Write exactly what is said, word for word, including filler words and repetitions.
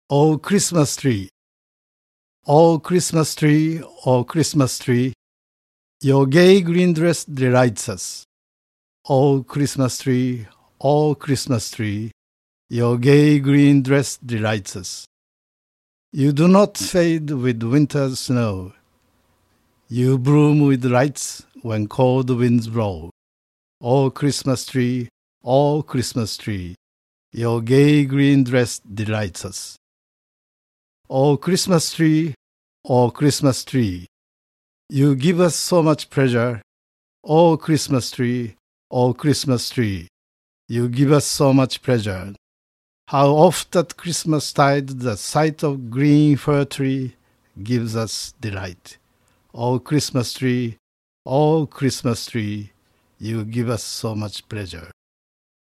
O Christmas tree, O Christmas tree, O Christmas tree, your gay green dress delights us. O Christmas tree, O Christmas tree, your gay green dress delights us. You do not fade with winter's snow. You bloom with lights when cold winds blow. O Christmas tree, O Christmas tree, your gay green dress delights us. O Christmas tree, O Christmas tree, you give us so much pleasure. O Christmas tree, O Christmas tree, you give us so much pleasure. How oft at Christmastide the sight of green fir tree gives us delight. O Christmas tree, O Christmas tree, you give us so much pleasure.